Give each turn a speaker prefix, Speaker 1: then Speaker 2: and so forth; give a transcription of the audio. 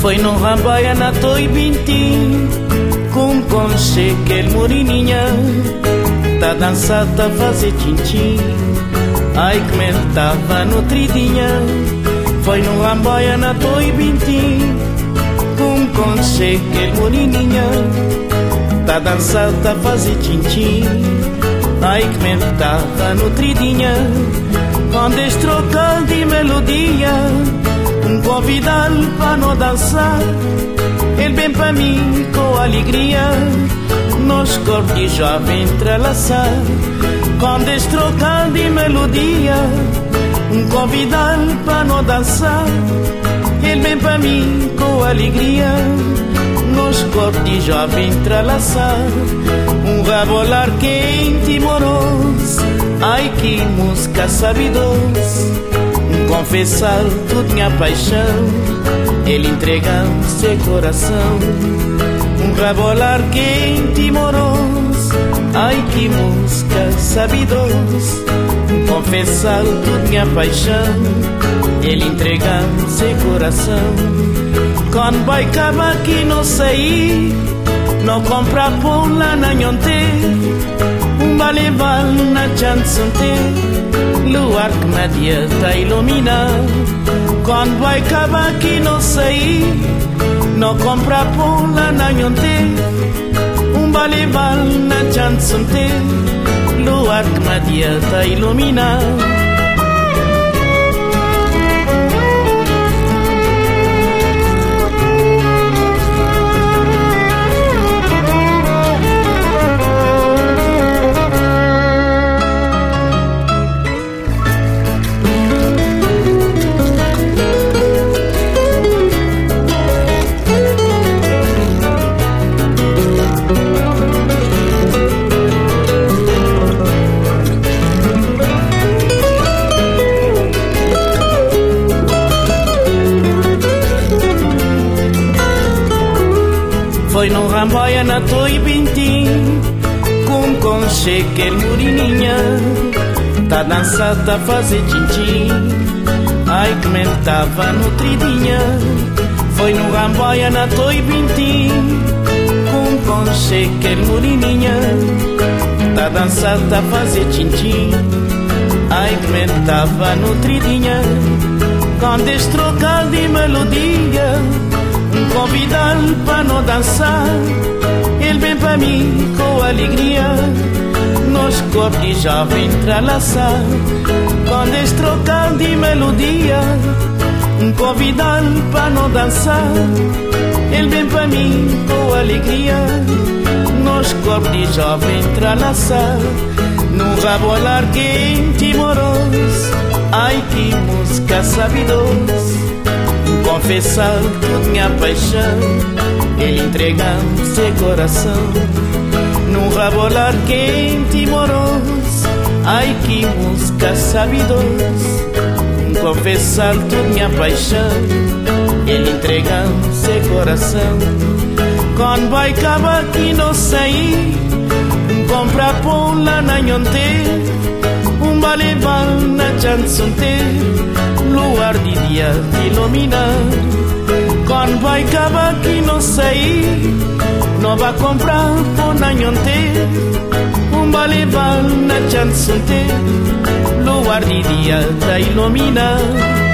Speaker 1: Foi no Rambaia na Toi Bintim, com conche que morininha, tá dançando, tá fazer tchim-tchim. Ai que me tava no tridinha. Foi no Rambaia na Toi Bintim, com conche que morininha, tá dançando, tá fazer tchim-tchim. Ai que me tava no tridinha. Quando estrocal de melodia, convidá-lo para não dançar. Ele vem para mim com alegria, nos corpos de jovem entrelaçar. Quando estrocal de melodia, convidá-lo para não dançar. Ele vem para mim com alegria, nos corpos de jovem entrelaçar. Rebolar quente e moroso, ai que música sabidosa. Confessar tudo minha paixão, ele entregando seu coração. Rebolar quente e moroso, ai que música sabidosa. Confessar tudo minha paixão, ele entregando seu coração. Quando vai acabar que não sair, não compra pão lá na nhonte, levar na chansonte, luar que na dia tá iluminado. Quando vai acabar que não sair, não compra pão lá na nhonte, levar na chansonte, luar que na dia tá iluminado. Foi no Rambaia na Toi Bintim, com conche que morininha, tá dançando, tá fazer tchim-tchim. Ai que me tava no tridinha. Foi no Rambaia na Toi Bintim, com conche que morininha, tá dançando, tá fazer tchim-tchim. Ai que me tava no tridinha. Quando estrocal de melodia, convidá-lo para não dançar. Ele vem para mim com alegria, nos corpos de jovem entrelaçar. Quando estrocal de melodia, convidá-lo para não dançar. Ele vem para mim com alegria, nos corpos de jovem entrelaçar. Num rebolar quente e moroso, ai que música sabidosa. Confessar toda minha paixão, ele entregando seu coração. Num rebolar quente e moroso, ai que música sabidosa. Confessar toda minha paixão, ele entregando seu coração. Quando vai acabar que não sair, compra pão lá na nhonte, levar na chansonte, luar de dia iluminado. Quando vai acabar que não sair, não vai comprar pão na nhonte, levar na chansonte, luar de dia tá iluminado.